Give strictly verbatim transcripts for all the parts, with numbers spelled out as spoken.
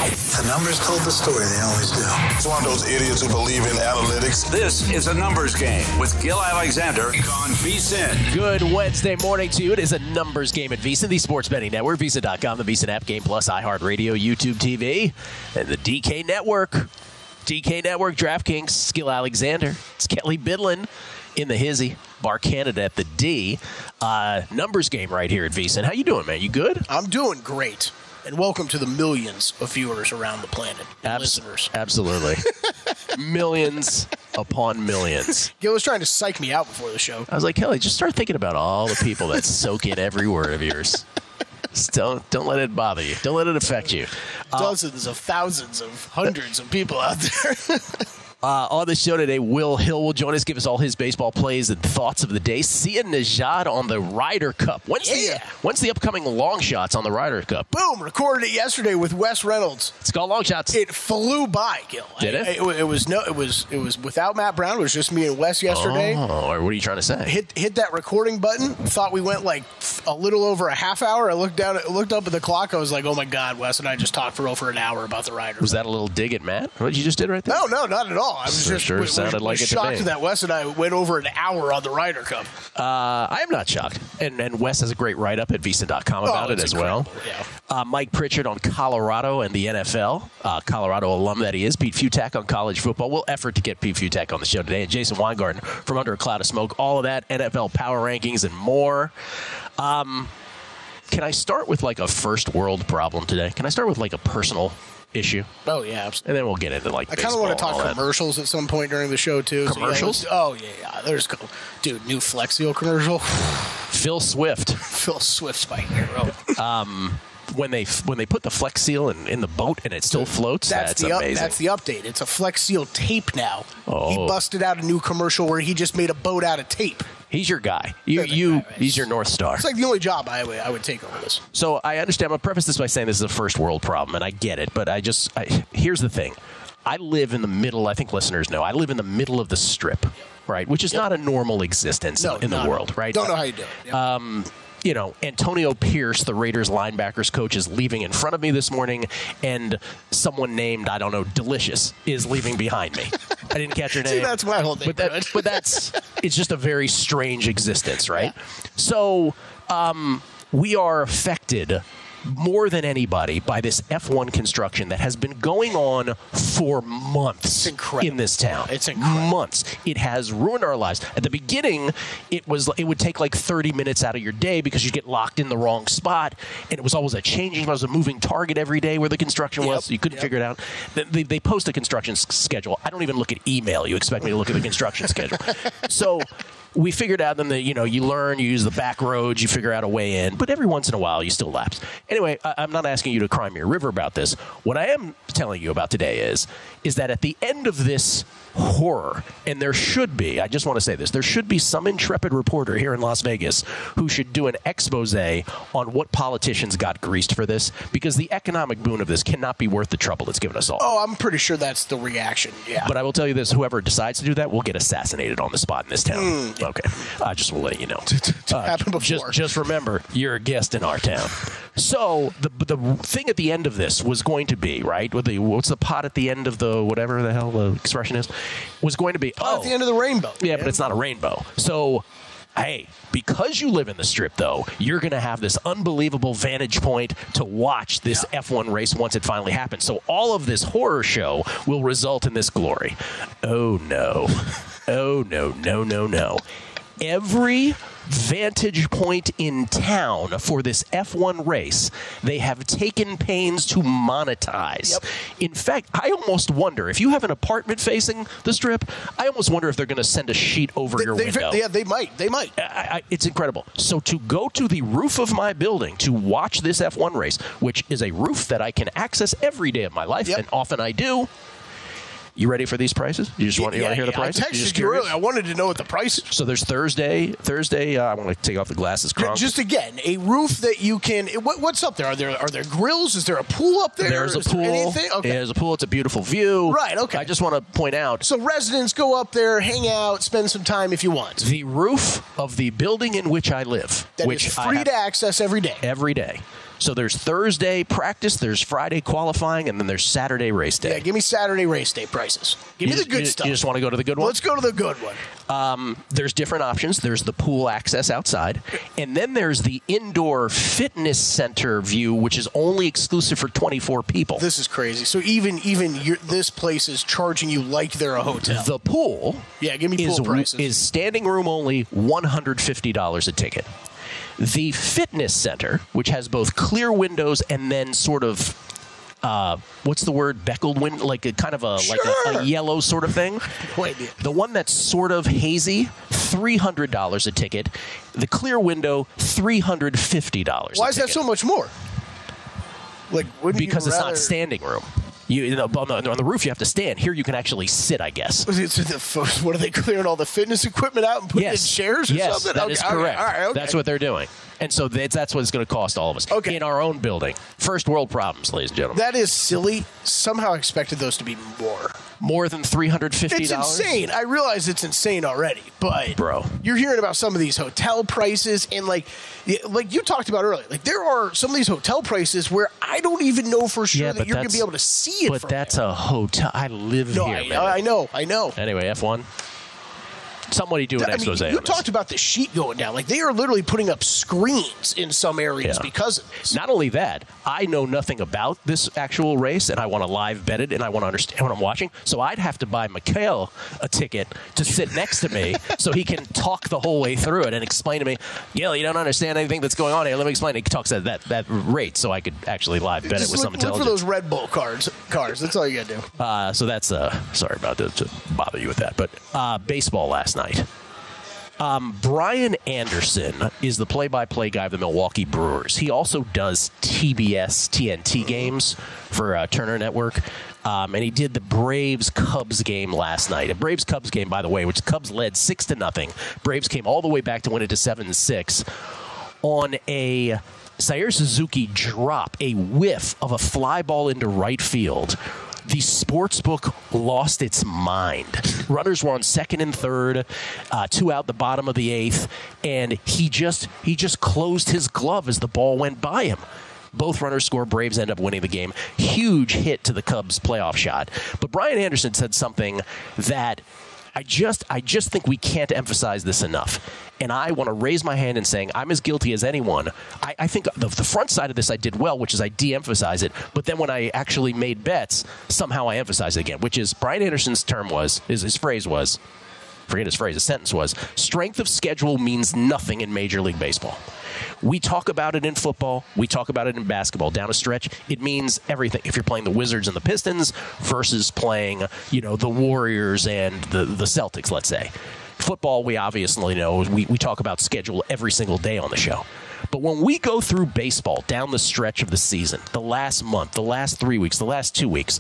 The numbers told the story. They always do. It's one of those idiots who believe in analytics. This is a numbers game with Gil Alexander on VSiN. Good Wednesday morning to you. It is a numbers game at VSiN, the sports betting network, VSiN dot com, the VSiN app, Game Plus, iHeartRadio, YouTube T V, and the D K Network. D K Network, DraftKings, Gil Alexander. It's Kelly Bidlin in the hizzy. Bar Canada at the D. Uh, numbers game right here at VSiN. How you doing, man? You good? I'm doing great. And welcome to the millions of viewers around the planet and Abs- listeners. Absolutely. Millions upon millions. Gil was trying to psych me out before the show. I was like, Kelly, just start thinking about all the people that soak in every word of yours. Just don't, don't let it bother you. Don't let it affect you. Dozens uh, of thousands of hundreds of people out there. Uh, on the show today, Will Hill will join us, give us all his baseball plays and thoughts of the day. Sia Nejad on the Ryder Cup. When's, yeah. the, uh, when's the upcoming long shots on the Ryder Cup? Boom! Recorded it yesterday with Wes Reynolds. It's called long shots. It flew by, Gil. Did it? I, it? It was no. It was. It was without Matt Brown. It was just me and Wes yesterday. Oh, or what are you trying to say? Hit hit that recording button. Thought we went like a little over a half hour. I looked down. Looked up at the clock. I was like, oh my God, Wes and I just talked for over an hour about the Ryder Cup. Was that a little dig at Matt? What you just did right there? No, no, not at all. I was For just. sure. We, Sounded we, like we it to shocked me. that Wes and I went over an hour on the Ryder Cup. Uh, I am not shocked. And, and Wes has a great write-up at V S I N dot com about oh, it as incredible. well. Yeah. Uh, Mike Pritchard on Colorado and the N F L. Uh, Colorado alum that he is. Pete Futak on college football. We'll effort to get Pete Futak on the show today. And Jason Weingarten from Under a Cloud of Smoke. All of that, N F L power rankings and more. Um, can I start with like a first world problem today? Can I start with like a personal issue? Oh, yeah, absolutely. And then we'll get into like I kind of want to talk that. commercials at some point during the show, too. Commercials? So, yeah, oh, yeah, yeah. There's, dude, new Flex Seal commercial. Phil Swift. Phil Swift's my hero. Um, when they when they put the Flex Seal in, in the boat and it still floats, that's, that's the amazing. Up, that's the update. It's a Flex Seal tape now. Oh. He busted out a new commercial where he just made a boat out of tape. He's your guy. You, That's you. guy, right? He's your North Star. It's like the only job I would, I would take over this. So I understand. I'm going to preface this by saying this is a first world problem, and I get it. But I just I, here's the thing. I live in the middle. I think listeners know. I live in the middle of the strip, right? Which is yep. not a normal existence no, in, in the world, right? Don't know how you do it. Yep. Um, you know, Antonio Pierce, the Raiders linebackers coach, is leaving in front of me this morning, and someone named, I don't know, Delicious is leaving behind me. I didn't catch her name. See, that's my whole thing. But, that, but that's, it's just a very strange existence, right? Yeah. So um, we are affected more than anybody by this F one construction that has been going on for months in this town. It's incredible. Months. It has ruined our lives. At the beginning, it was it would take like thirty minutes out of your day because you get locked in the wrong spot, and it was always a changing, it was a moving target every day where the construction yep. was. So you couldn't yep. figure it out. They, they post a construction s- schedule. I don't even look at email. You expect me to look at the construction schedule. So we figured out then that, you know, you learn, you use the back roads, you figure out a way in, but every once in a while you still lapse. Anyway, I, I'm not asking you to cry me a river about this. What I am telling you about today is, is that at the end of this horror, and there should be, I just want to say this, there should be some intrepid reporter here in Las Vegas who should do an expose on what politicians got greased for this, because the economic boon of this cannot be worth the trouble it's given us all. Oh, I'm pretty sure that's the reaction, yeah. But I will tell you this, whoever decides to do that will get assassinated on the spot in this town. Mm. Okay. I just will let you know. To uh, happen before. Just, just remember, you're a guest in our town. So the the thing at the end of this was going to be, right, with the, what's the pot at the end of the, whatever the hell the expression is, was going to be, pot oh. at the end of the rainbow. Yeah, yeah, but it's not a rainbow. So, hey, because you live in the Strip, though, you're going to have this unbelievable vantage point to watch this yeah. F one race once it finally happens. So all of this horror show will result in this glory. Oh, no. Oh, no, no, no, no. Every vantage point in town for this F one race, they have taken pains to monetize. Yep. In fact, I almost wonder, if you have an apartment facing the Strip, I almost wonder if they're going to send a sheet over they, your they, window. Yeah, they might. They might. I, I, it's incredible. So to go to the roof of my building to watch this F one race, which is a roof that I can access every day of my life, yep. and often I do. You ready for these prices? You just want, you yeah, want to hear the yeah, prices? I texted you earlier. I wanted to know what the price is. So there's Thursday. Thursday, uh, I want to take off the glasses. Kronk. Just again, a roof that you can. What, what's up there? Are there are there grills? Is there a pool up there? There's a is pool. There anything? Okay. There's a pool. It's a beautiful view. Right. Okay. I just want to point out. So residents go up there, hang out, spend some time if you want. The roof of the building in which I live, that which is free I have to access every day. Every day. So there's Thursday practice, there's Friday qualifying, and then there's Saturday race day. Yeah, give me Saturday race day prices. Give you me the just, good you, stuff. You just want to go to the good one? Let's go to the good one. Um, there's different options. There's the pool access outside, and then there's the indoor fitness center view, which is only exclusive for twenty-four people. This is crazy. So even even your, this place is charging you like they're a hotel. The pool, yeah, give me pool is, prices. is standing room only, one hundred fifty dollars a ticket. The fitness center, which has both clear windows and then sort of, uh, what's the word, beckled window, like a kind of a Sure. like a, a yellow sort of thing. No idea. The one that's sort of hazy, three hundred dollars a ticket. The clear window, three hundred fifty dollars. Why a is that ticket. so much more? Like, wouldn't Because you it's rather... not standing room. You, you know, on the, on the roof, you have to stand. Here, you can actually sit, I guess. What are they clearing all the fitness equipment out and putting Yes. it in chairs or yes, something? that Okay, is okay, correct. all right, okay. That's what they're doing. And so that's, that's what it's going to cost all of us. Okay. In our own building. First world problems, ladies and gentlemen. That is silly. Somehow I expected those to be more. More than three hundred fifty dollars? It's insane. I realize it's insane already, but Bro. you're hearing about some of these hotel prices, and like, y- like you talked about earlier, like there are some of these hotel prices where I don't even know for sure Yeah, that but you're going to that's- be able to see it. But from that's there. a hotel. I live no, here, I, man. I know, I know. Anyway, F one. Somebody do an I mean, expose you on this. talked about the sheet going down. Like they are literally putting up screens in some areas Yeah. because of this. Not only that, I know nothing about this actual race, and I want to live bet it, and I want to understand what I'm watching. So I'd have to buy Mikhail a ticket to sit next to me so he can talk the whole way through it and explain to me, Gil, you don't understand anything that's going on here. Let me explain. He talks at that, that rate so I could actually live bet it Just with look, some look for intelligence. those Red Bull cards. Cars. That's all you got to do. Uh, so that's, uh, sorry about to, to bother you with that. But uh, baseball last night. Um, Brian Anderson is the play-by-play guy of the Milwaukee Brewers. He also does T B S T N T games for uh, Turner Network. Um, and he did the Braves-Cubs game last night. A Braves-Cubs game, by the way, which Cubs led six to nothing. Braves came all the way back to win it to seven to six on a Seiya Suzuki drop, a whiff of a fly ball into right field. The sportsbook lost its mind. Runners were on second and third, uh, two out the bottom of the eighth, and he just he just closed his glove as the ball went by him. Both runners score. Braves end up winning the game. Huge hit to the Cubs' playoff shot. But Brian Anderson said something that I just I just think we can't emphasize this enough. And I want to raise my hand in saying I'm as guilty as anyone. I, I think the, the front side of this I did well, which is I de-emphasize it. But then when I actually made bets, somehow I emphasize it again, which is Brian Anderson's term was, his, his phrase was, forget his phrase, his sentence was, strength of schedule means nothing in Major League Baseball. We talk about it in football. We talk about it in basketball. Down a stretch, it means everything. If you're playing the Wizards and the Pistons versus playing, you know, the Warriors and the, the Celtics, let's say. Football, we obviously know, we, we talk about schedule every single day on the show. But when we go through baseball down the stretch of the season, the last month, the last three weeks, the last two weeks,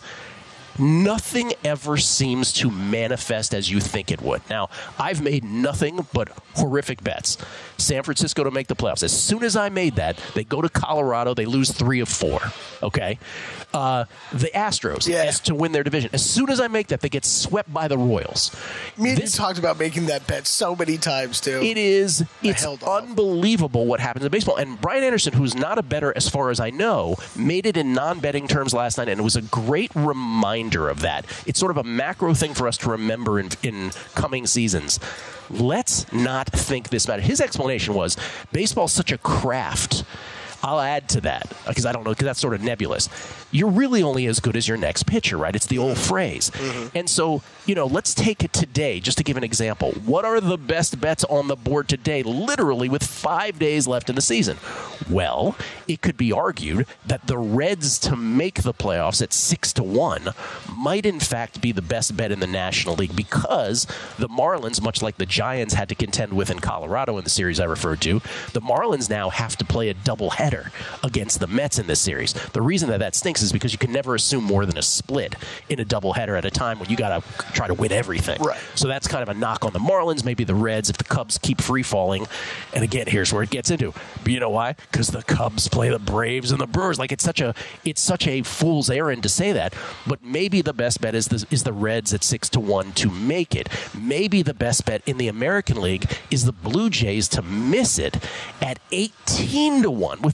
nothing ever seems to manifest as you think it would. Now, I've made nothing but horrific bets. San Francisco to make the playoffs. As soon as I made that, they go to Colorado, they lose three of four. Okay? Uh, the Astros Yeah. as to win their division. As soon as I make that, they get swept by the Royals. Me and This- you talked about making that bet so many times, too. It is, it's held off. unbelievable what happens in baseball. And Brian Anderson, who's not a bettor as far as I know, made it in non-betting terms last night, and it was a great reminder of that. It's sort of a macro thing for us to remember in, in coming seasons. Let's not think this matter. His explanation was, baseball's such a craft. I'll add to that, because I don't know, because that's sort of nebulous. You're really only as good as your next pitcher, right? It's the old phrase. Mm-hmm. And so, you know, let's take it today, just to give an example. What are the best bets on the board today, literally with five days left in the season? Well, it could be argued that the Reds to make the playoffs at six to one might in fact be the best bet in the National League, because the Marlins, much like the Giants had to contend with in Colorado in the series I referred to, the Marlins now have to play a doubleheader against the Mets in this series. The reason that that stinks is because you can never assume more than a split in a doubleheader at a time when you got to try to win everything. Right. So that's kind of a knock on the Marlins, maybe the Reds if the Cubs keep free falling. And again, here's where it gets into. But you know why? Because the Cubs play the Braves and the Brewers. Like it's such a it's such a fool's errand to say that. But maybe the best bet is the, is the Reds at six to one to make it. Maybe the best bet in the American League is the Blue Jays to miss it at eighteen to one with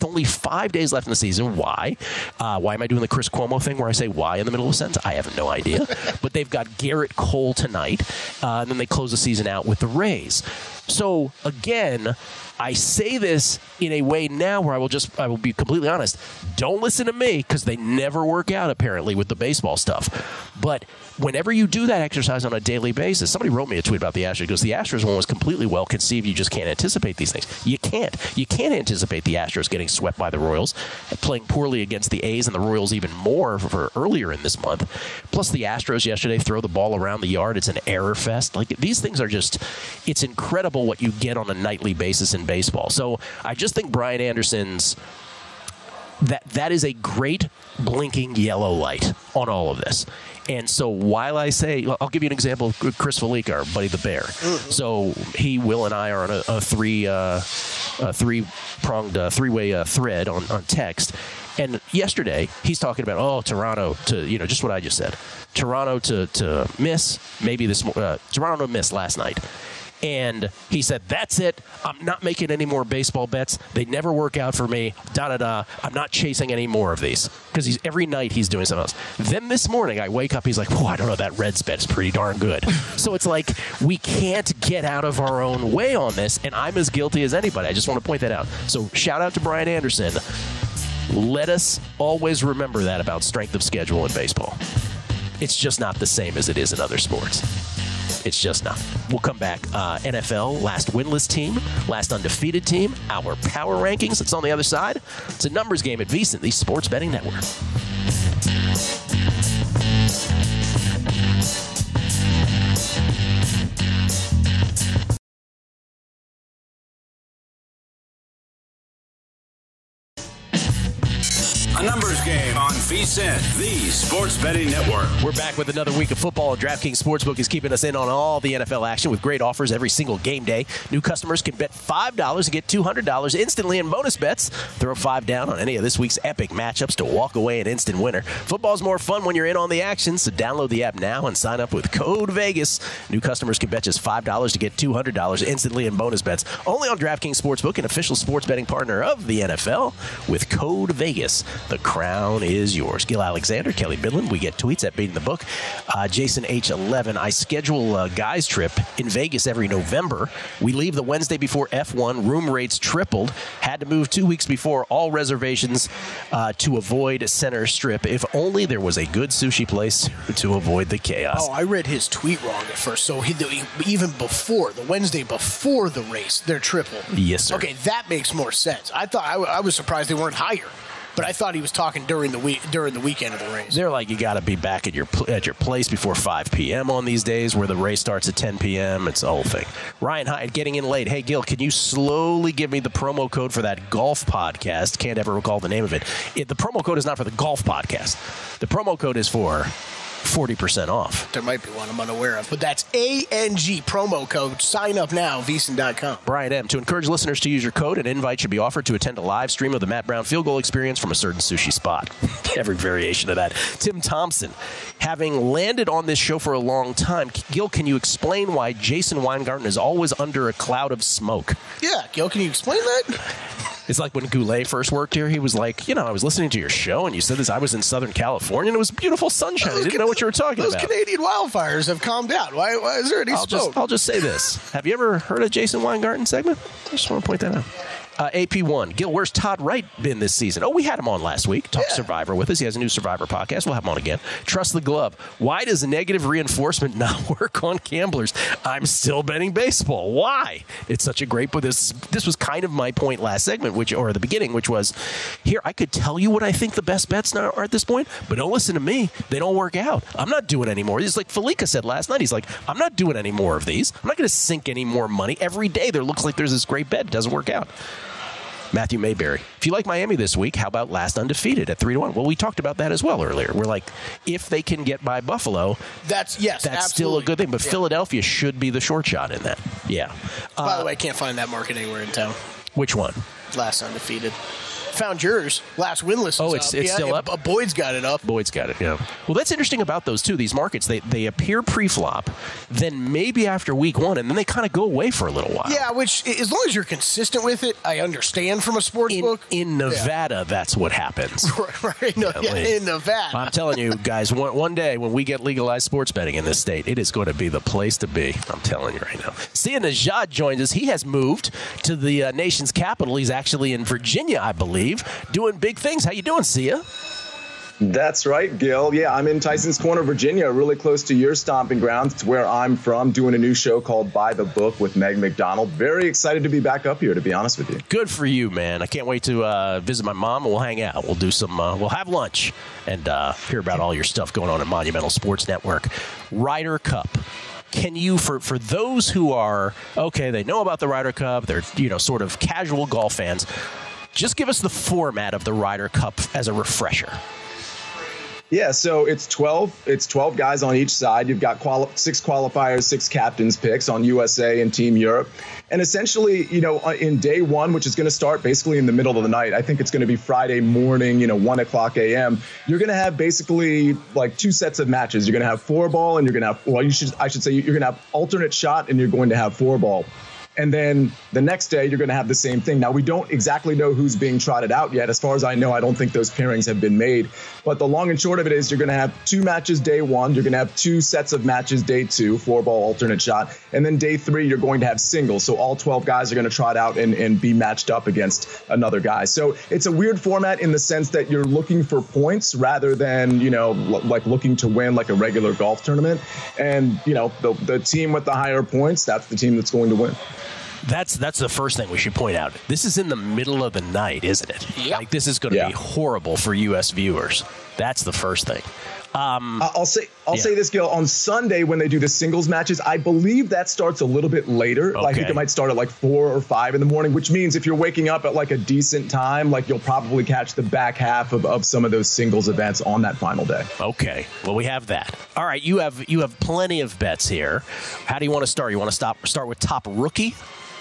only five days left in the season. Why? Uh, why am I doing the Chris Cuomo thing where I say why in the middle of a sentence? I have no idea. But they've got Garrett Cole tonight, uh, and then they close the season out with the Rays. So, again, I say this in a way now where I will just, I will be completely honest. Don't listen to me because they never work out, apparently, with the baseball stuff. But whenever you do that exercise on a daily basis, somebody wrote me a tweet about the Astros because the Astros one was completely well conceived. You just can't anticipate these things. You can't. You can't anticipate the Astros getting swept by the Royals, playing poorly against the A's and the Royals even more for, for earlier in this month. Plus, the Astros yesterday throw the ball around the yard. It's an error fest. Like, these things are just, it's incredible what you get on a nightly basis in baseball. So I just think Brian Anderson's, that that is a great blinking yellow light on all of this. And so while I say, I'll give you an example of Chris Felica, our buddy the Bear. Mm-hmm. So he, Will, and I are on a, a three, uh, a three-pronged, uh, three-way uh, thread on, on text. And yesterday, he's talking about, oh, Toronto to, you know, just what I just said. Toronto to, to miss, maybe this, uh, Toronto to miss last night. And he said, that's it. I'm not making any more baseball bets. They never work out for me. Da-da-da. I'm not chasing any more of these. Because he's every night he's doing something else. Then this morning, I wake up, he's like, oh, I don't know, that Reds bet is pretty darn good. So it's like, we can't get out of our own way on this, and I'm as guilty as anybody. I just want to point that out. So shout out to Brian Anderson. Let us always remember that about strength of schedule in baseball. It's just not the same as it is in other sports. It's just not. We'll come back. Uh, N F L, last winless team, last undefeated team, our power rankings. It's on the other side. It's a numbers game at VSiN, the Sports Betting Network. A numbers game on VSiN, the Sports Betting Network. We're back with another week of football, and DraftKings Sportsbook is keeping us in on all the N F L action with great offers every single game day. New customers can bet five dollars and get two hundred dollars instantly in bonus bets. Throw five down on any of this week's epic matchups to walk away an instant winner. Football's more fun when you're in on the action, so download the app now and sign up with code Vegas. New customers can bet just five dollars to get two hundred dollars instantly in bonus bets. Only on DraftKings Sportsbook, an official sports betting partner of the N F L, with code Vegas. The crown is yours. Gil Alexander, Kelly Bidlin. We get tweets at Beating the Book. Uh, Jason H eleven. I schedule a guys trip in Vegas every November. We leave the Wednesday before F one. Room rates tripled. Had to move two weeks before all reservations uh, to avoid Center Strip. If only there was a good sushi place to avoid the chaos. Oh, I read his tweet wrong at first. So he, he, even before, the Wednesday before the race, they're triple. Yes, sir. Okay, that makes more sense. I thought I, I was surprised they weren't higher. But I thought he was talking during the week, during the weekend of the race. They're like, you got to be back at your at your place before five p.m. on these days where the race starts at ten p.m. It's the whole thing. Ryan Hyde getting in late. Hey, Gil, can you slowly give me the promo code for that golf podcast? Can't ever recall the name of it. it the promo code is not for the golf podcast. The promo code is for forty percent off. There might be one I'm unaware of, but that's A N G promo code. Sign up now, V S I N dot com. Brian M. To encourage listeners to use your code, an invite should be offered to attend a live stream of the Matt Brown field goal experience from a certain sushi spot. Every variation of that. Tim Thompson, having landed on this show for a long time, Gil, can you explain why Jason Weingarten is always under a cloud of smoke? Yeah, Gil, can you explain that? It's like when Goulet first worked here, he was like, you know, I was listening to your show, and you said this, I was in Southern California, and it was beautiful sunshine. I didn't know what you were talking those about. Those Canadian wildfires have calmed down. Why, why is there any I'll smoke? Just, I'll just say this. Have you ever heard of Jason Weingarten segment? I just want to point that out. Uh, A P one. Gil, where's Todd Wright been this season? Oh, we had him on last week. Talk yeah. Survivor with us. He has a new Survivor podcast. We'll have him on again. Trust the Glove. Why does negative reinforcement not work on gamblers? I'm still betting baseball. Why? It's such a great book. This this was kind of my point last segment, which or the beginning, which was, here, I could tell you what I think the best bets are at this point, but don't listen to me. They don't work out. I'm not doing any more. It's like Felica said last night. He's like, I'm not doing any more of these. I'm not going to sink any more money. Every day there looks like there's this great bet. It doesn't work out. Matthew Mayberry. If you like Miami this week, how about last undefeated at three to one? Well, we talked about that as well earlier. We're like, if they can get by Buffalo, that's yes, that's absolutely. still a good thing. But yeah. Philadelphia should be the short shot in that. Yeah. By uh, the way, I can't find that market anywhere in town. Which one? Last undefeated. found yours. Last winless is Oh, it's- up. it's yeah, still yeah, up? uh, Boyd's got it up. Boyd's got it, yeah. Well, that's interesting about those, too. These markets, they, they appear pre-flop, then maybe after week one, and then they kind of go away for a little while. Yeah, which, as long as you're consistent with it, I understand from a sports In, book. in Nevada, that's what happens. Right, right. No, yeah, in Nevada. I'm telling you, guys, one, one day when we get legalized sports betting in this state, it is going to be the place to be. I'm telling you right now. Sia Nejad joins us. He has moved to the uh, nation's capital. He's actually in Virginia, I believe, doing big things. How you doing, Sia? That's right, Gil. Yeah, I'm in Tyson's Corner, Virginia, really close to your stomping grounds. It's where I'm from, doing a new show called By the Book with Meg McDonald. Very excited to be back up here, to be honest with you. Good for you, man. I can't wait to uh, visit my mom, and we'll hang out. We'll do some, uh, we'll have lunch and uh, hear about all your stuff going on at Monumental Sports Network. Ryder Cup. Can you, for, for those who are, okay, they know about the Ryder Cup, they're, you know, sort of casual golf fans, just give us the format of the Ryder Cup as a refresher. Yeah, so it's twelve. It's twelve guys on each side. You've got quali- six qualifiers, six captains picks on U S A and Team Europe. And essentially, you know, in day one, which is going to start basically in the middle of the night, I think it's going to be Friday morning, you know, one o'clock a m. You're going to have basically like two sets of matches. You're going to have four ball, and you're going to have, well, you should, I should say, you're going to have alternate shot, and you're going to have four ball. And then the next day, you're going to have the same thing. Now, we don't exactly know who's being trotted out yet. As far as I know, I don't think those pairings have been made. But the long and short of it is you're going to have two matches day one. You're going to have two sets of matches day two, four ball alternate shot. And then day three, you're going to have singles. So all twelve guys are going to trot out and, and be matched up against another guy. So it's a weird format in the sense that you're looking for points rather than, you know, l- like looking to win like a regular golf tournament. And, you know, the, the team with the higher points, that's the team that's going to win. That's that's the first thing we should point out. This is in the middle of the night, isn't it? Yep. Like, this is going to Yeah. be horrible for U S viewers. That's the first thing. Um, I'll say I'll yeah. say this, Gil. On Sunday when they do the singles matches, I believe that starts a little bit later. Okay. I think it might start at like four or five in the morning, which means if you're waking up at like a decent time, like you'll probably catch the back half of, of some of those singles events on that final day. Okay. Well, we have that. All right. You have you have plenty of bets here. How do you want to start? You want to stop start with top rookie?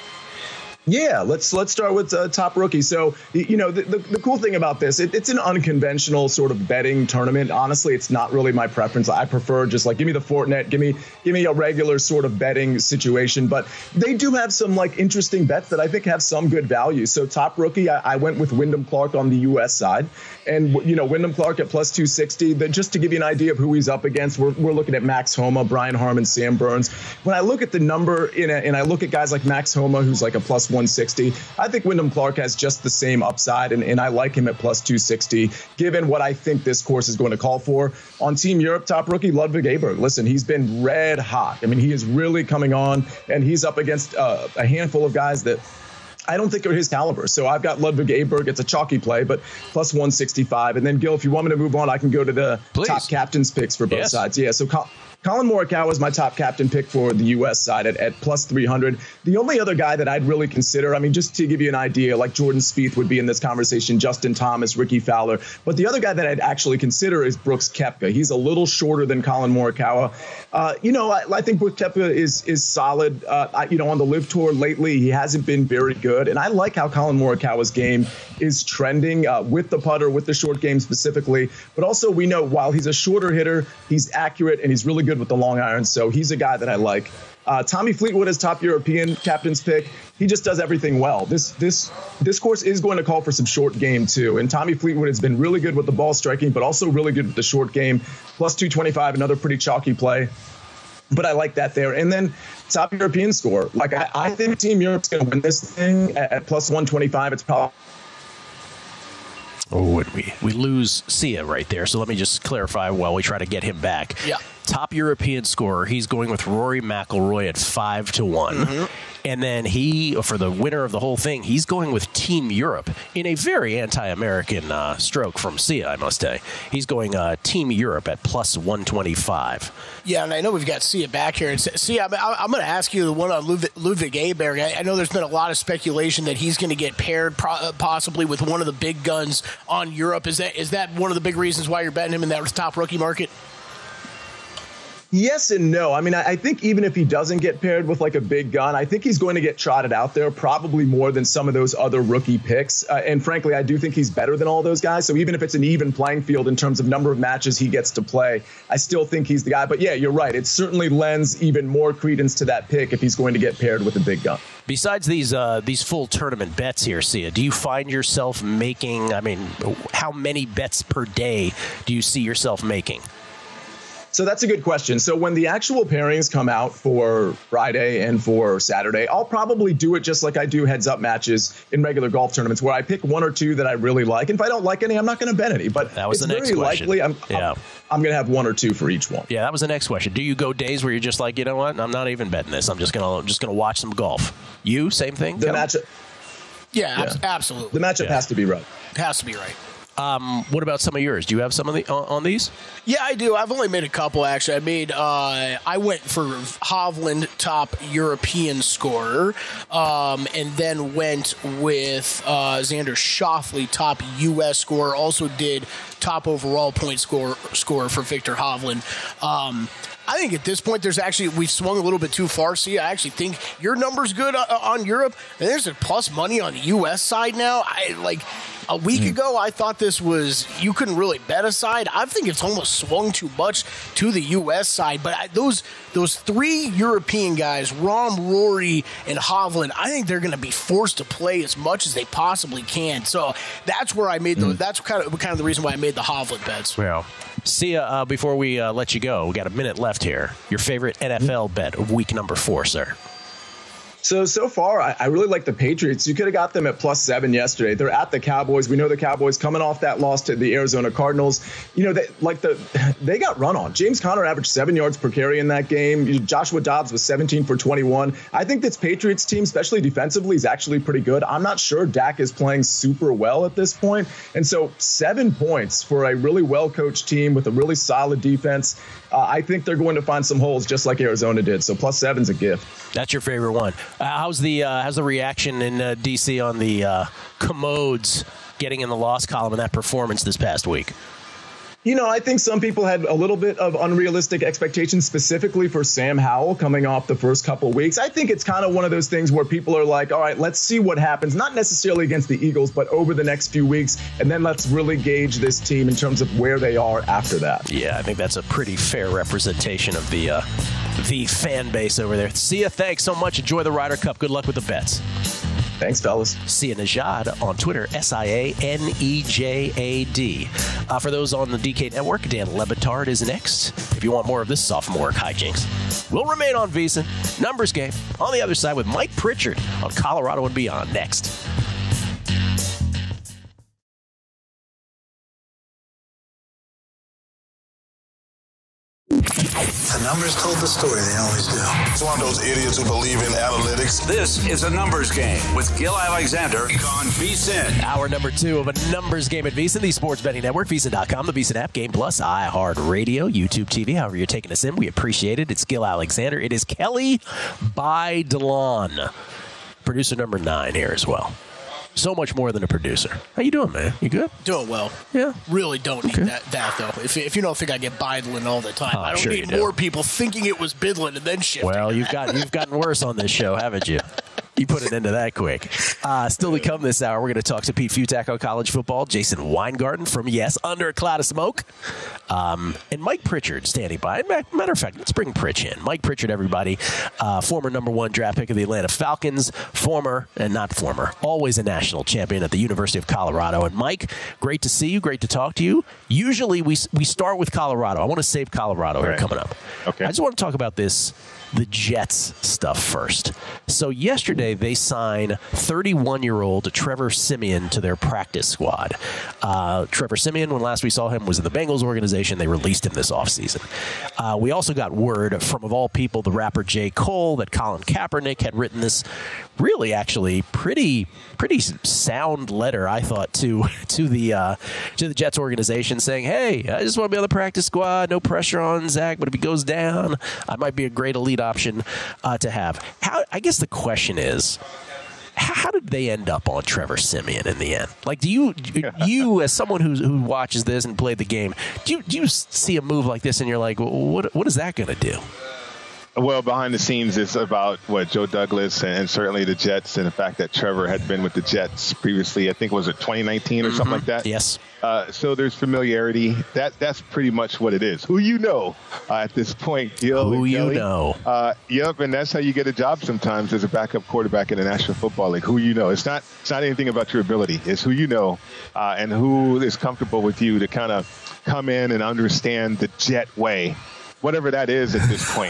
Yeah, let's let's start with uh, top rookie. So, you know, the, the, the cool thing about this, it, it's an unconventional sort of betting tournament. Honestly, it's not really my preference. I prefer just like give me the Fortinet, give me give me a regular sort of betting situation. But they do have some like interesting bets that I think have some good value. So top rookie, I, I went with Wyndham Clark on the U S side. And, you know, Wyndham Clark at plus two sixty. But just to give you an idea of who he's up against, we're, we're looking at Max Homa, Brian Harman, Sam Burns. When I look at the number in a, and I look at guys like Max Homa, who's like a plus one sixty, I think Wyndham Clark has just the same upside, and, and I like him at plus two sixty, given what I think this course is going to call for. On Team Europe, top rookie, Ludwig Aberg. Listen, he's been red hot. I mean, he is really coming on, and he's up against uh, a handful of guys that I don't think are his caliber. So I've got Ludwig Aberg. It's a chalky play, but plus one sixty-five. And then, Gil, if you want me to move on, I can go to the Please. top captains picks for both Yes. sides. Yeah, so Col- Colin Morikawa is my top captain pick for the U S side at, at plus three hundred. The only other guy that I'd really consider, I mean, just to give you an idea, like Jordan Spieth would be in this conversation, Justin Thomas, Ricky Fowler. But the other guy that I'd actually consider is Brooks Koepka. He's a little shorter than Colin Morikawa. Uh, you know, I, I think Brooks Koepka is is solid. Uh, I, you know, on the Live Tour lately, he hasn't been very good. And I like how Colin Morikawa's game is trending uh, with the putter, with the short game specifically. But also, we know while he's a shorter hitter, he's accurate and he's really good with the long iron. So he's a guy that I like. Uh, Tommy Fleetwood is top European captain's pick. He just does everything well. This this this course is going to call for some short game too. And Tommy Fleetwood has been really good with the ball striking, but also really good with the short game. Plus two twenty-five, another pretty chalky play. But I like that there. And then top European score. Like I, I think Team Europe's going to win this thing at, at plus one twenty-five. It's probably. Oh, and we, we lose Sia right there. So let me just clarify while we try to get him back. Yeah. Top European scorer, he's going with Rory McIlroy at five to one. Mm-hmm. And then he, for the winner of the whole thing, he's going with Team Europe in a very anti-American uh, stroke from Sia, I must say. He's going uh, Team Europe at plus one twenty-five. Yeah, and I know we've got Sia back here. And Sia, I'm, I'm going to ask you the one on Ludwig, Ludwig Aberg. I, I know there's been a lot of speculation that he's going to get paired pro- possibly with one of the big guns on Europe. Is that is that one of the big reasons why you're betting him in that top rookie market? Yes and no. I mean, I, I think even if he doesn't get paired with like a big gun, I think he's going to get trotted out there probably more than some of those other rookie picks. Uh, and frankly, I do think he's better than all those guys. So even if it's an even playing field in terms of number of matches he gets to play, I still think he's the guy. But yeah, you're right. It certainly lends even more credence to that pick if he's going to get paired with a big gun. Besides these uh, these full tournament bets here, Sia, do you find yourself making, I mean, how many bets per day do you see yourself making? So that's a good question. So when the actual pairings come out for Friday and for Saturday, I'll probably do it just like I do heads up matches in regular golf tournaments where I pick one or two that I really like. And if I don't like any, I'm not going to bet any. But that was it's the next very question. likely I'm, yeah. I'm, I'm going to have one or two for each one. Yeah, that was the next question. Do you go days where you're just like, you know what, I'm not even betting this. I'm just going to just going to watch some golf. You, same thing? The matchup. Yeah, yeah. Ab- absolutely. The matchup yeah. has to be right. It has to be right. Um, what about some of yours? Do you have some of the on, on these? Yeah, I do. I've only made a couple, actually. I made, uh, I went for Hovland, top European scorer, um, and then went with uh, Xander Schauffele, top U S scorer. Also did top overall point score scorer for Victor Hovland. Um, I think at this point, there's actually, we've swung a little bit too far. See, I actually think your number's good uh, on Europe, and there's a plus money on the U S side now. I like. A week mm. ago, I thought this was, you couldn't really bet a side. I think it's almost swung too much to the U S side. But I, those those three European guys, Rahm, Rory, and Hovland, I think they're going to be forced to play as much as they possibly can. So that's where I made the, mm. that's kind of kind of the reason why I made the Hovland bets. Well, Sia, uh, before we uh, let you go, we got a minute left here. Your favorite N F L mm. bet of week number four, sir? So, so far, I, I really like the Patriots. You could have got them at plus seven yesterday. They're at the Cowboys. We know the Cowboys coming off that loss to the Arizona Cardinals. You know, they, like the they got run on. James Conner averaged seven yards per carry in that game. Joshua Dobbs was seventeen for twenty-one. I think this Patriots team, especially defensively, is actually pretty good. I'm not sure Dak is playing super well at this point. And so seven points for a really well-coached team with a really solid defense. Uh, I think they're going to find some holes just like Arizona did. So plus seven's a gift. That's your favorite one. Uh, how's the uh, how's the reaction in uh, D C on the uh, commodes getting in the loss column in that performance this past week? You know, I think some people had a little bit of unrealistic expectations, specifically for Sam Howell coming off the first couple weeks. I think it's kind of one of those things where people are like, all right, let's see what happens, not necessarily against the Eagles, but over the next few weeks. And then let's really gauge this team in terms of where they are after that. Yeah, I think that's a pretty fair representation of the uh, the fan base over there. Sia, thanks so much. Enjoy the Ryder Cup. Good luck with the bets. Thanks, fellas. Sia Nejad on Twitter, S I A N E J A D. Uh, for those on the D K Network, Dan Le Batard is next. If you want more of this sophomore hijinks, we'll remain on VSiN. Numbers game on the other side with Mike Pritchard on Colorado and Beyond next. The numbers told the story. They always do. It's one of those idiots who believe in analytics. This is a numbers game with Gil Alexander on VSiN. Hour number two of a numbers game at VSiN, the sports betting network, VSiN dot com, the VSiN app, Game Plus, iHeartRadio, YouTube T V. However you're taking us in, we appreciate it. It's Gil Alexander. It is Kelly by DeLon, producer number nine here as well. So much more than a producer. How you doing, man? You good? Doing well. Yeah. Really don't okay. need that, that though. If, if you don't think I get Bidlin all the time, oh, I don't sure need more people thinking it was Bidlin and then shifting. Well, you've got you've gotten worse on this show, haven't you? You put it into that quick. Uh, still to come this hour, we're going to talk to Pete Futak on college football, Jason Weingarten from Yes, Under a Cloud of Smoke, um, and Mike Pritchard standing by. Matter of fact, let's bring Pritch in. Mike Pritchard, everybody, uh, former number one draft pick of the Atlanta Falcons, former, and not former, always a national champion at the University of Colorado. And Mike, great to see you, great to talk to you. Usually we we start with Colorado. I want to save Colorado here right. coming up. Okay. I just want to talk about this, the Jets stuff first. So yesterday they signed thirty-one-year-old Trevor Siemian to their practice squad. Uh, Trevor Siemian, when last we saw him, was in the Bengals organization. They released him this offseason. Uh, we also got word from, of all people, the rapper J. Cole, that Colin Kaepernick had written this really actually pretty pretty sound letter, I thought, to to the uh, to the Jets organization saying, hey, I just want to be on the practice squad. No pressure on Zach, but if he goes down, I might be a great elite option uh, to have. How, I guess the question is, how did they end up on Trevor Siemian in the end? Like, do you, you as someone who who watches this and played the game, do you do you see a move like this and you're like, well, what what is that going to do? Well, behind the scenes, it's about what Joe Douglas and, and certainly the Jets, and the fact that Trevor had been with the Jets previously. I think was it twenty nineteen or mm-hmm. something like that. Yes. Uh, so there's familiarity. That that's pretty much what it is. Who you know uh, at this point, Gil. Who you Kelly. know. Uh, yep, and that's how you get a job sometimes as a backup quarterback in the National Football League. Who you know. It's not it's not anything about your ability. It's who you know uh, and who is comfortable with you to kind of come in and understand the Jet way. Whatever that is at this point.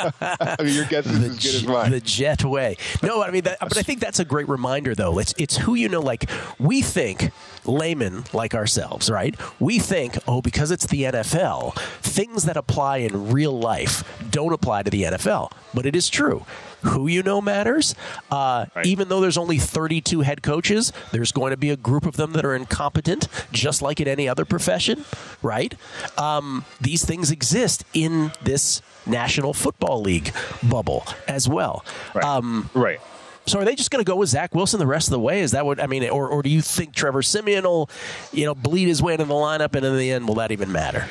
I mean, your guess is the, as good as mine. The Jet way. No, I mean, that, but I think that's a great reminder, though. It's it's who you know. Like, we think, laymen like ourselves, right? We think, oh, because it's the N F L, things that apply in real life don't apply to the N F L. But it is true. Who you know matters. Uh, right. Even though there's only thirty-two head coaches, there's going to be a group of them that are incompetent, just like in any other profession, right? Um, these things exist in this National Football League bubble as well. Right. Um, right. So are they just going to go with Zach Wilson the rest of the way? Is that what I mean? Or, or do you think Trevor Siemian will, you know, bleed his way into the lineup, and in the end, will that even matter?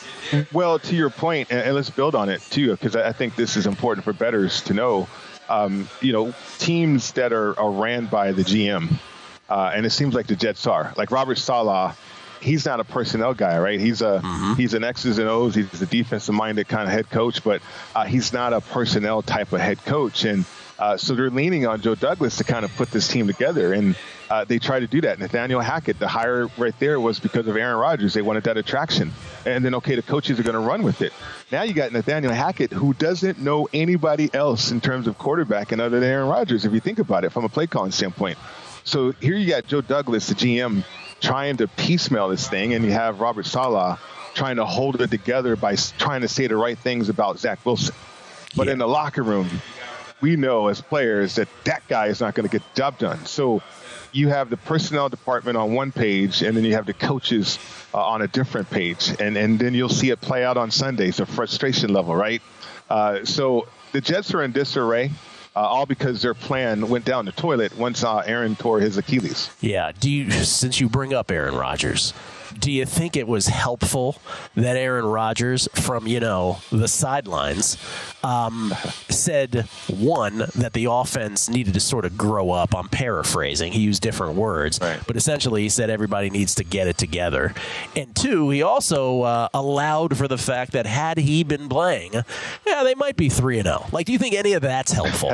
Well, to your point, and, and let's build on it too, because I think this is important for bettors to know. Um, you know, teams that are, are ran by the G M, uh, and it seems like the Jets are. Like Robert Saleh, he's not a personnel guy, right? He's a mm-hmm. he's an X's and O's. He's a defensive-minded kind of head coach, but uh, he's not a personnel type of head coach. And uh, so they're leaning on Joe Douglas to kind of put this team together. And uh, they try to do that. Nathaniel Hackett, the hire right there was because of Aaron Rodgers. They wanted that attraction. And then, okay, the coaches are going to run with it. Now you got Nathaniel Hackett, who doesn't know anybody else in terms of quarterbacking other than Aaron Rodgers, if you think about it from a play calling standpoint. So here you got Joe Douglas, the G M, trying to piecemeal this thing, and you have Robert Saleh trying to hold it together by trying to say the right things about Zach Wilson. But yeah. in the locker room, we know as players that that guy is not going to get the job done. So you have the personnel department on one page, and then you have the coaches uh, on a different page. And, and then you'll see it play out on Sundays, the frustration level, right? Uh, so the Jets are in disarray. Uh, all because their plan went down the toilet once uh, Aaron tore his Achilles. Yeah. Do you, since you bring up Aaron Rodgers, do you think it was helpful that Aaron Rodgers, from, you know, the sidelines, um, said, one, that the offense needed to sort of grow up? I'm paraphrasing. He used different words. Right. But essentially he said everybody needs to get it together. And two, he also uh, allowed for the fact that had he been playing, yeah, they might be three and oh. Like, do you think any of that's helpful?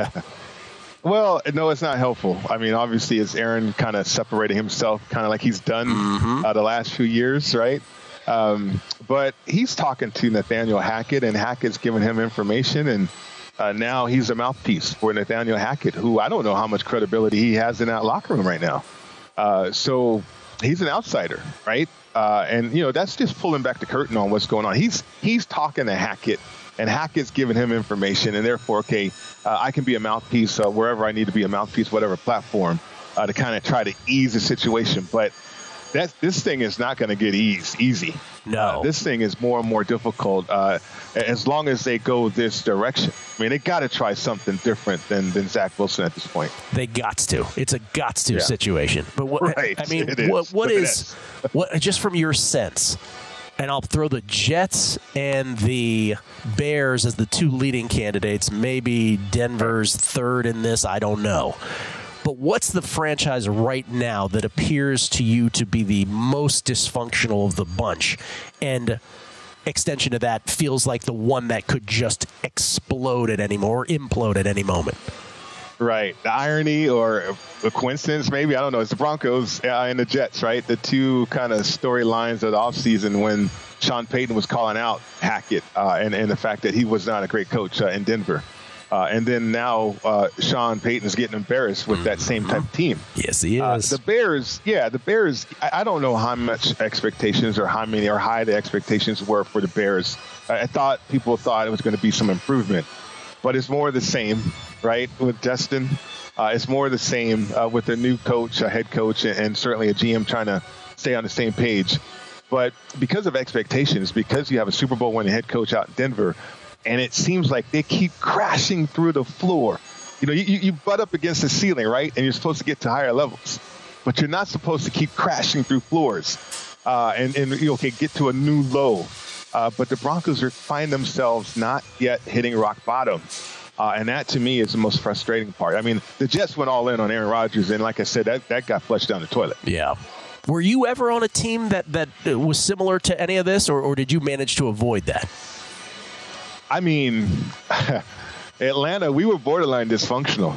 Well, no, it's not helpful. I mean, obviously, it's Aaron kind of separating himself, kind of like he's done mm-hmm. uh, the last few years, right? Um, but he's talking to Nathaniel Hackett, and Hackett's giving him information, and uh, now he's a mouthpiece for Nathaniel Hackett, who I don't know how much credibility he has in that locker room right now. Uh, so he's an outsider, right? Uh, and, you know, that's just pulling back the curtain on what's going on. He's he's talking to Hackett, and Hackett's giving him information, and therefore, okay, uh, I can be a mouthpiece uh, wherever I need to be a mouthpiece, whatever platform, uh, to kind of try to ease the situation. But that this thing is not going to get eased easy. No. Uh, this thing is more and more difficult uh, as long as they go this direction. I mean, they got to try something different than, than Zach Wilson at this point. They gots to. It's a gots to yeah. situation. But what right. I mean, it what, what is, is what just from your sense? And I'll throw the Jets and the Bears as the two leading candidates. Maybe Denver's third in this. I don't know. But what's the franchise right now that appears to you to be the most dysfunctional of the bunch? And extension of that feels like the one that could just explode at any more, or implode at any moment. Right. The irony or a coincidence, maybe, I don't know. It's the Broncos and the Jets, right? The two kind of storylines of the offseason when Sean Payton was calling out Hackett uh, and, and the fact that he was not a great coach uh, in Denver. Uh, and then now uh, Sean Payton's getting embarrassed with that same type of team. Yes, he is. Uh, the Bears, yeah, the Bears, I, I don't know how much expectations or how many or high the expectations were for the Bears. I, I thought people thought it was going to be some improvement. But it's more of the same, right, with Justin. Uh, it's more of the same uh, with the new coach, a head coach, and, and certainly a G M trying to stay on the same page. But because of expectations, because you have a Super Bowl winning head coach out in Denver, and it seems like they keep crashing through the floor You know, you, you butt up against the ceiling, right? And you're supposed to get to higher levels, but you're not supposed to keep crashing through floors uh, and, and you know, okay, get to a new low. Uh, but the Broncos are find themselves not yet hitting rock bottom. Uh, and that, to me, is the most frustrating part. I mean, the Jets went all in on Aaron Rodgers, and like I said, that, that got flushed down the toilet. Yeah. Were you ever on a team that, that was similar to any of this, or, or did you manage to avoid that? I mean, Atlanta, we were borderline dysfunctional.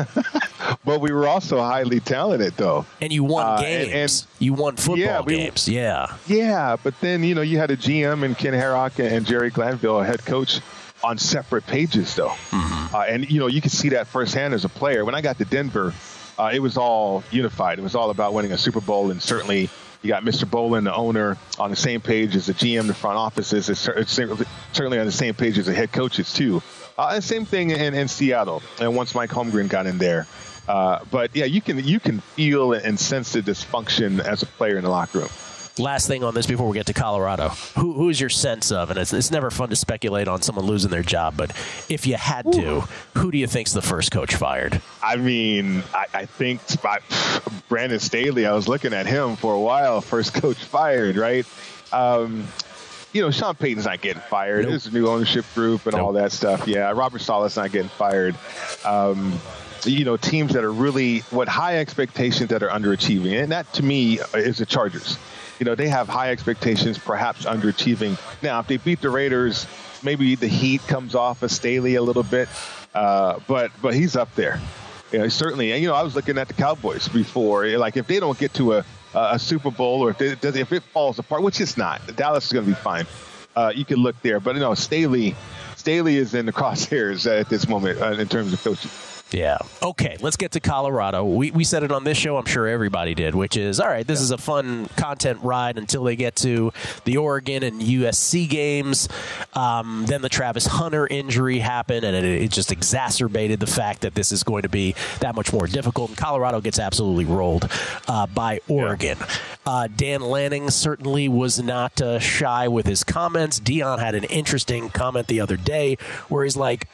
But we were also highly talented, though. And you won uh, games. And, and, you won football yeah, we, games. Yeah. Yeah, but then, you know, you had a G M and Ken Herrock and Jerry Glanville, a head coach, on separate pages, though. Mm-hmm. Uh, and, you know, you could see that firsthand as a player. When I got to Denver, uh, it was all unified. It was all about winning a Super Bowl. And certainly you got Mister Bolin, the owner, on the same page as the G M, the front offices. It's, it's certainly on the same page as the head coaches, too. Uh, and same thing in, in Seattle. And once Mike Holmgren got in there. Uh, but, yeah, you can you can feel and sense the dysfunction as a player in the locker room. Last thing on this before we get to Colorado. Who, who is your sense of, and it's, it's never fun to speculate on someone losing their job, but if you had to, Ooh. who do you think's the first coach fired? I mean, I, I think I, Brandon Staley, I was looking at him for a while, first coach fired, right? Um, you know, Sean Payton's not getting fired. Nope. There's a new ownership group and nope. all that stuff. Yeah, Robert Saleh's not getting fired. Um, you know, teams that are really, what high expectations that are underachieving. And that, to me, is the Chargers. You know, they have high expectations, perhaps underachieving. Now, if they beat the Raiders, maybe the heat comes off of Staley a little bit, uh, but but he's up there. You know, certainly. And, you know, I was looking at the Cowboys before. Like, if they don't get to a, a Super Bowl, or if it, if it falls apart, which it's not, Dallas is going to be fine. Uh, you can look there. But, you know, Staley, Staley is in the crosshairs at this moment uh, in terms of coaching. Yeah. Okay, let's get to Colorado. We we said it on this show, I'm sure everybody did, which is, all right, this yeah. is a fun content ride until they get to the Oregon and U S C games. Um, then the Travis Hunter injury happened, and it, it just exacerbated the fact that this is going to be that much more difficult. And Colorado gets absolutely rolled uh, by Oregon. Yeah. Uh, Dan Lanning certainly was not uh, shy with his comments. Dion had an interesting comment the other day where he's like,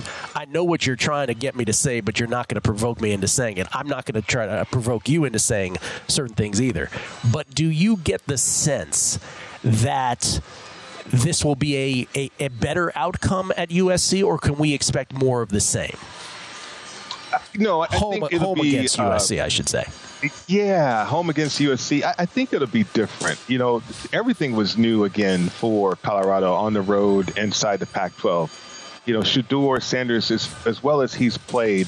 I know what you're trying to get me to say, but you're not going to provoke me into saying it. I'm not going to try to provoke you into saying certain things either. But do you get the sense that this will be a, a, a better outcome at U S C, or can we expect more of the same? No, I home, think it'll home be, against uh, U S C, I should say. Yeah, home against U S C. I, I think it'll be different. You know, everything was new again for Colorado on the road inside the Pac twelve. You know, Shedeur Sanders, is, as well as he's played,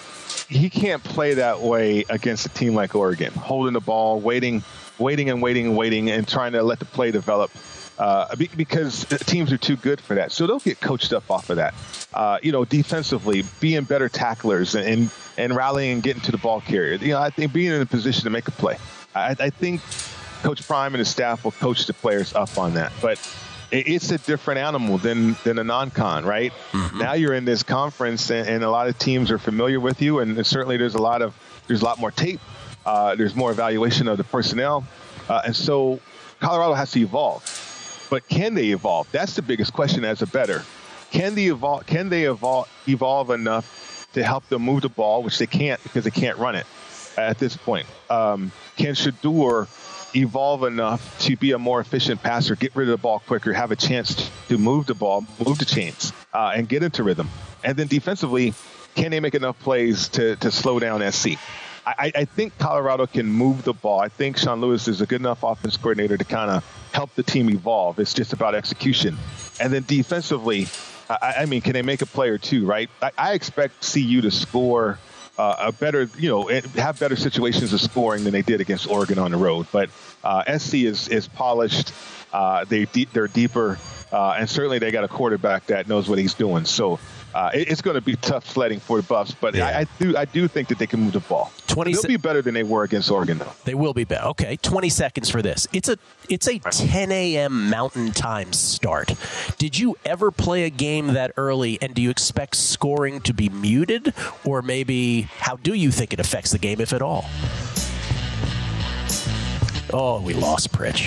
he can't play that way against a team like Oregon, holding the ball, waiting, waiting and waiting and waiting and trying to let the play develop uh, because teams are too good for that. So they'll get coached up off of that. Uh, you know, defensively, being better tacklers and, and, and rallying and getting to the ball carrier. You know, I think being in a position to make a play. I, I think Coach Prime and his staff will coach the players up on that. But it's a different animal than than a non-con, right? Mm-hmm. Now you're in this conference, and, and a lot of teams are familiar with you, and certainly there's a lot of there's a lot more tape. Uh, there's more evaluation of the personnel, uh, and so Colorado has to evolve. But can they evolve? That's the biggest question as a bettor. Can they evolve? Can they evolve evolve enough to help them move the ball, which they can't because they can't run it at this point? Um, can Shedeur evolve enough to be a more efficient passer, get rid of the ball quicker, have a chance to move the ball, move the chains, uh, and get into rhythm? And then defensively, can they make enough plays to, to slow down S C? I, I think Colorado can move the ball. I think Sean Lewis is a good enough offense coordinator to kind of help the team evolve. It's just about execution. And then defensively, I, I mean, can they make a play or two, right? I, I expect C U to score Uh, a better, you know, have better situations of scoring than they did against Oregon on the road. But uh, S C is is polished. Uh, they de- they're deeper, uh, and certainly they got a quarterback that knows what he's doing. So uh, it, it's going to be tough sledding for the Buffs. But yeah. I, I do I do think that they can move the ball. twenty They'll se- be better than they were against Oregon, though. They will be better. Okay, twenty seconds for this. It's a it's a ten a.m. Mountain Time start. Did you ever play a game that early, and do you expect scoring to be muted, or maybe how do you think it affects the game, if at all? Oh, we lost Pritch.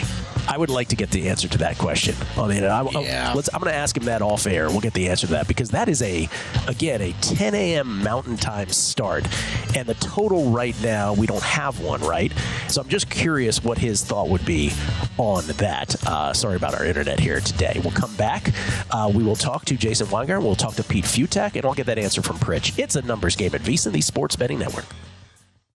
I would like to get the answer to that question. I mean, I, yeah. let's, I'm going to ask him that off air. We'll get the answer to that because that is a, again, a ten a.m. Mountain Time start. And the total right now, we don't have one, right? So I'm just curious what his thought would be on that. Uh, sorry about our internet here today. We'll come back. Uh, we will talk to Jason Weingarten. We'll talk to Pete Futak, and I'll get that answer from Pritch. It's a numbers game at VSiN, the Sports Betting Network.